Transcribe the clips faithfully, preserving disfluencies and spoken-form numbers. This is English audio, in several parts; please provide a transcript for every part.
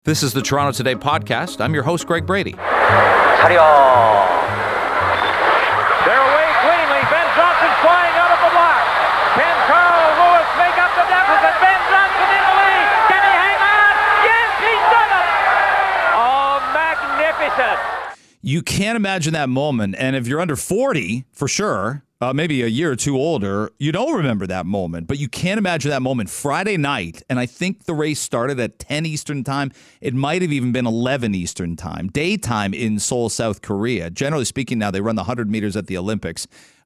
This is the Toronto Today podcast. I'm your host, Greg Brady. They're away cleanly. Ben Johnson flying out of the block. Can Carl Lewis make up the deficit? Ben Johnson in the lead. Can he hang on? Yes, he's done it. Oh, magnificent. You can't imagine that moment. And if you're under forty, for sure, uh, maybe a year or two older, you don't remember that moment. But you can't imagine that moment Friday night. And I think the race started at ten Eastern time. It might have even been eleven Eastern time. Daytime in Seoul, South Korea. Generally speaking, now they run the one hundred meters at the Olympics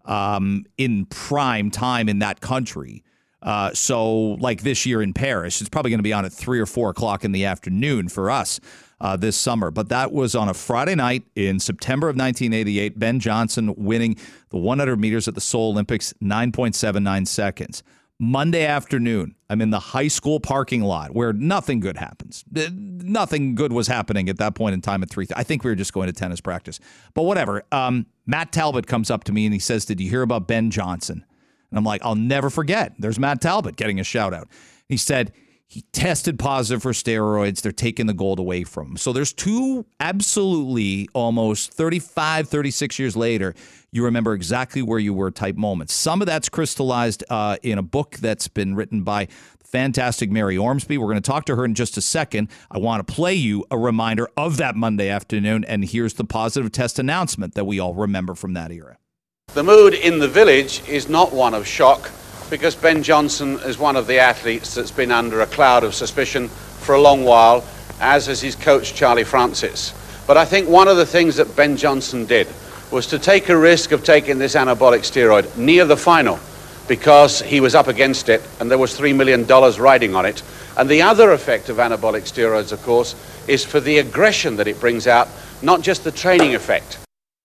um, in prime time in that country. Uh, so like this year in Paris, it's probably going to be on at three or four o'clock in the afternoon for us uh, this summer. But that was on a Friday night in September of nineteen eighty-eight. Ben Johnson winning the one hundred meters at the Seoul Olympics, nine point seven nine seconds. Monday afternoon, I'm in the high school parking lot where nothing good happens. Nothing good was happening at that point in time at three. I think we were just going to tennis practice. But whatever. Um, Matt Talbot comes up to me and he says, "Did you hear about Ben Johnson?" And I'm like, I'll never forget. There's Matt Talbot getting a shout out. He said he tested positive for steroids. They're taking the gold away from him. So there's two absolutely almost thirty-five, thirty-six years later, you remember exactly where you were type moments. Some of that's crystallized uh, in a book that's been written by fantastic Mary Ormsby. We're going to talk to her in just a second. I want to play you a reminder of that Monday afternoon. And here's the positive test announcement that we all remember from that era. The mood in the village is not one of shock because Ben Johnson is one of the athletes that's been under a cloud of suspicion for a long while, as is his coach Charlie Francis. But I think one of the things that Ben Johnson did was to take a risk of taking this anabolic steroid near the final because he was up against it and there was three million dollars riding on it. And the other effect of anabolic steroids, of course, is for the aggression that it brings out, not just the training effect.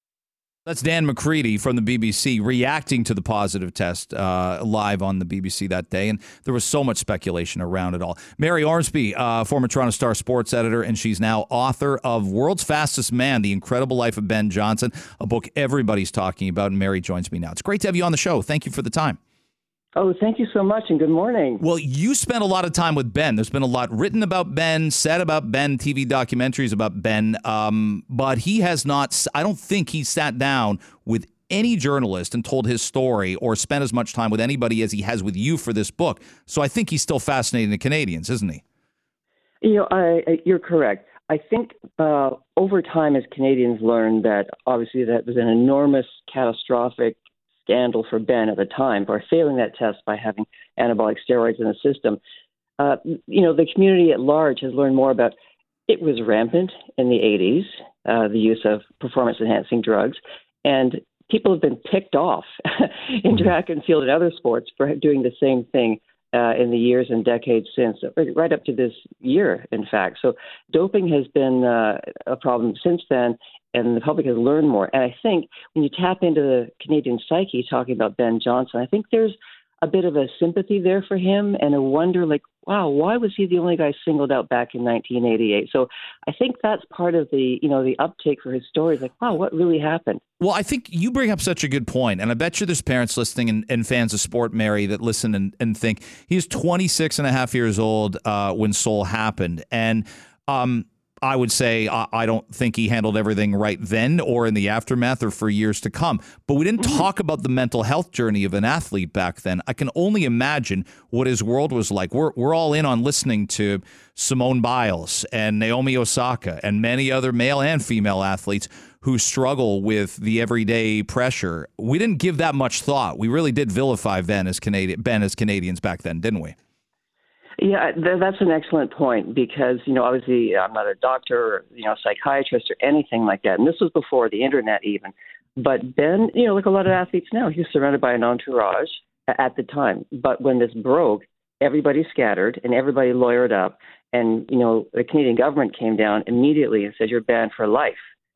That's Dan McCready from the B B C reacting to the positive test uh, live on the B B C that day. And there was so much speculation around it all. Mary Ormsby, uh, former Toronto Star sports editor, and she's now author of World's Fastest Man, The Incredible Life of Ben Johnson, a book everybody's talking about. And Mary joins me now. It's great to have you on the show. Thank you for the time. Oh, thank you so much, and good morning. Well, you spent a lot of time with Ben. There's been a lot written about Ben, said about Ben, T V documentaries about Ben, um, but he has not, I don't think he sat down with any journalist and told his story or spent as much time with anybody as he has with you for this book. So I think he's still fascinating to Canadians, isn't he? You know, I, I, you're correct. I think uh, over time, as Canadians learned that obviously that was an enormous, catastrophic scandal for Ben at the time for failing that test by having anabolic steroids in the system. Uh, you know, the community at large has learned more about it was rampant in the eighties, uh, the use of performance-enhancing drugs, and people have been picked off in track and field and other sports for doing the same thing uh, in the years and decades since, right up to this year, in fact. So doping has been uh, a problem since then, and the public has learned more. And I think when you tap into the Canadian psyche talking about Ben Johnson, I think there's a bit of a sympathy there for him and a wonder, like, wow, why was he the only guy singled out back in nineteen eighty-eight? So I think that's part of the, you know, the uptake for his story. Like, wow, what really happened? Well, I think you bring up such a good point, and I bet you there's parents listening and, and fans of sport, Mary, that listen and, and think he's twenty-six and a half years old uh, when Seoul happened. And um I would say uh, I don't think he handled everything right then or in the aftermath or for years to come. But we didn't talk about the mental health journey of an athlete back then. I can only imagine what his world was like. We're we're all in on listening to Simone Biles and Naomi Osaka and many other male and female athletes who struggle with the everyday pressure. We didn't give that much thought. We really did vilify Ben as Canadian, Ben as Canadians back then, didn't we? Yeah, th- that's an excellent point because, you know, obviously I'm not a doctor or, you know, psychiatrist or anything like that. And this was before the internet even. But Ben, you know, like a lot of athletes now, he was surrounded by an entourage at the time. But when this broke, everybody scattered and everybody lawyered up. And, you know, the Canadian government came down immediately and said, you're banned for life.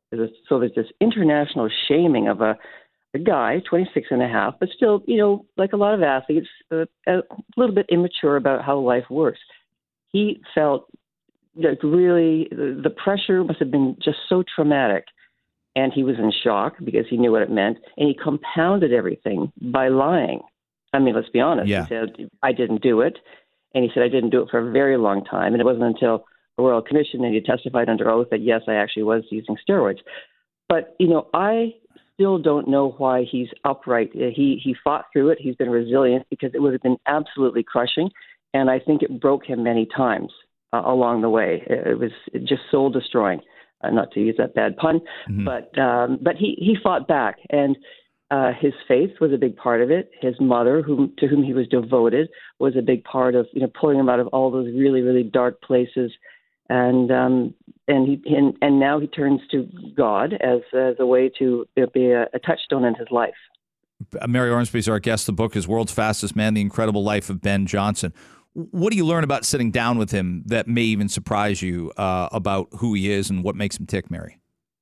So there's this international shaming of a a guy, twenty-six and a half, but still, you know, like a lot of athletes, uh, a little bit immature about how life works. He felt like really the, the pressure must have been just so traumatic. And he was in shock because he knew what it meant. And he compounded everything by lying. I mean, let's be honest. Yeah. He said, I didn't do it. And he said, I didn't do it for a very long time. And it wasn't until Royal Commission, and he testified under oath that, yes, I actually was using steroids. But, you know, I still don't know why he's upright. He he fought through it. He's been resilient because it would have been absolutely crushing. And I think it broke him many times uh, along the way. It was just soul destroying, uh, not to use that bad pun. Mm-hmm. But um, but he, he fought back. And uh, his faith was a big part of it. His mother, whom, to whom he was devoted, was a big part of, you know, pulling him out of all those really, really dark places. And um, and he and, and now he turns to God as, as a way to be a, a touchstone in his life. Mary Ormsby is our guest. The book is World's Fastest Man, The Incredible Life of Ben Johnson. What do you learn about sitting down with him that may even surprise you uh, about who he is and what makes him tick, Mary?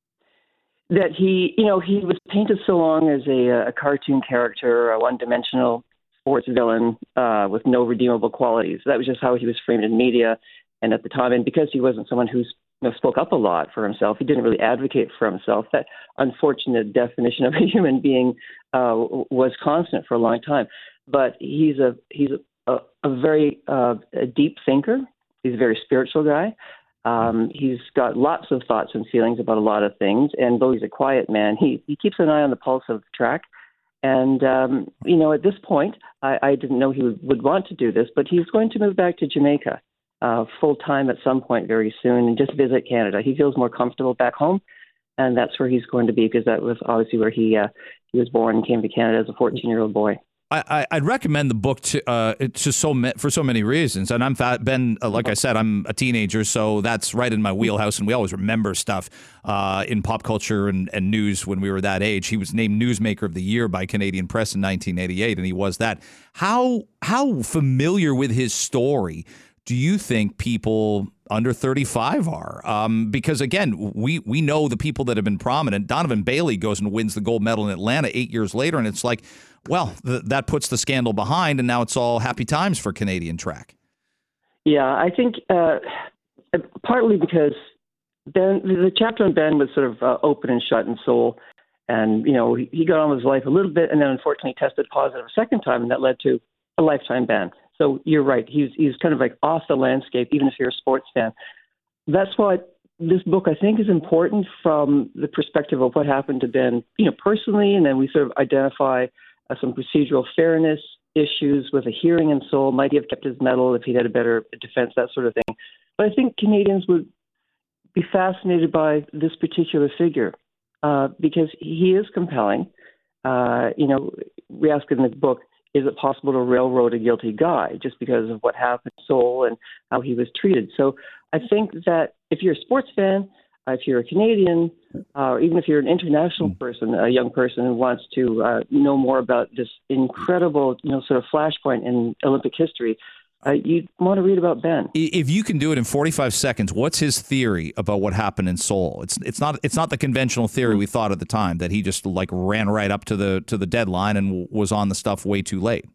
That he, you know, he was painted so long as a, a cartoon character, a one-dimensional sports villain uh, with no redeemable qualities. That was just how he was framed in media and at the time. And because he wasn't someone who you know, spoke up a lot for himself, he didn't really advocate for himself. That unfortunate definition of a human being uh, was constant for a long time. But he's a he's a, a, a very uh, a deep thinker. He's a very spiritual guy. Um, he's got lots of thoughts and feelings about a lot of things. And though he's a quiet man, he, he keeps an eye on the pulse of the track. And, um, you know, at this point, I, I didn't know he would, would want to do this, but he's going to move back to Jamaica uh, full time at some point very soon and just visit Canada. He feels more comfortable back home, and that's where he's going to be because that was obviously where he uh, he was born and came to Canada as a fourteen-year-old boy. I, I'd recommend the book to uh, it's just so for so many reasons. And I'm fat, Ben, uh, like I said, I'm a teenager, so that's right in my wheelhouse. And we always remember stuff uh, in pop culture and, and news when we were that age. He was named Newsmaker of the Year by Canadian Press in nineteen eighty-eight, and he was that. How how familiar with his story do you think people under thirty-five are? Um, because, again, we, we know the people that have been prominent. Donovan Bailey goes and wins the gold medal in Atlanta eight years later, and it's like, well, th- that puts the scandal behind, and now it's all happy times for Canadian track. Yeah, I think uh, partly because Ben, the chapter on Ben was sort of uh, open and shut in soul, and, you know, he, he got on with his life a little bit, and then unfortunately tested positive a second time, and that led to a lifetime ban. So you're right. He's he's kind of like off the landscape, even if you're a sports fan. That's why this book, I think, is important from the perspective of what happened to Ben, you know, personally, and then we sort of identify uh, some procedural fairness issues with a hearing in Seoul. Might he have kept his medal if he had a better defense, that sort of thing. But I think Canadians would be fascinated by this particular figure uh, because he is compelling. Uh, you know, we ask in the book, is it possible to railroad a guilty guy just because of what happened in Seoul and how he was treated? So I think that if you're a sports fan, uh, if you're a Canadian, uh, or even if you're an international person, a young person who wants to uh, know more about this incredible, you know, sort of flashpoint in Olympic history, uh, you want to read about Ben. If you can do it in forty-five seconds, what's his theory about what happened in Seoul? It's it's not it's not the conventional theory we thought at the time that he just like ran right up to the to the deadline and was on the stuff way too late.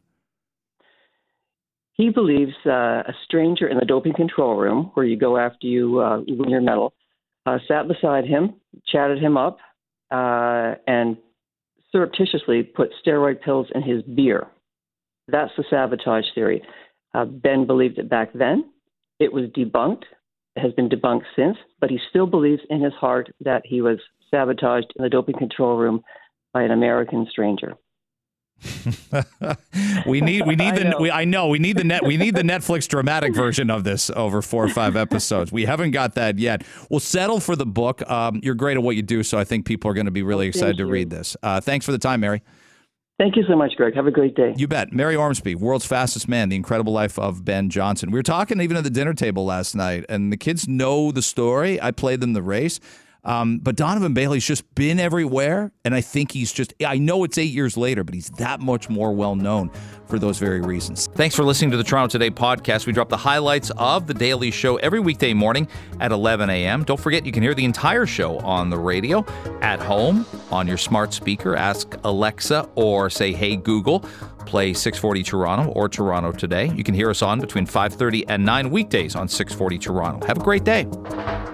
He believes uh, a stranger in the doping control room, where you go after you uh, win your medal, uh, sat beside him, chatted him up, uh, and surreptitiously put steroid pills in his beer. That's the sabotage theory. Uh, Ben believed it back then. It was debunked. It has been debunked since, but he still believes in his heart that he was sabotaged in the doping control room by an American stranger. we need we need I the know. We, I know we need the net we need the Netflix dramatic version of this over four or five episodes. We haven't got that yet. We'll settle for the book. Um, you're great at what you do, so I think people are going to be really oh, excited to you. read this. Uh, thanks for the time, Mary. Thank you so much, Greg. Have a great day. You bet. Mary Ormsby, World's Fastest Man, The Incredible Life of Ben Johnson. We were talking even at the dinner table last night, and the kids know the story. I played them the race. Um, but Donovan Bailey's just been everywhere, and I think he's just, I know it's eight years later, but he's that much more well-known for those very reasons. Thanks for listening to the Toronto Today podcast. We drop the highlights of The Daily Show every weekday morning at eleven a.m. Don't forget, you can hear the entire show on the radio, at home, on your smart speaker. Ask Alexa or say, hey, Google, play six forty Toronto or Toronto Today. You can hear us on between five thirty and nine weekdays on six forty Toronto. Have a great day.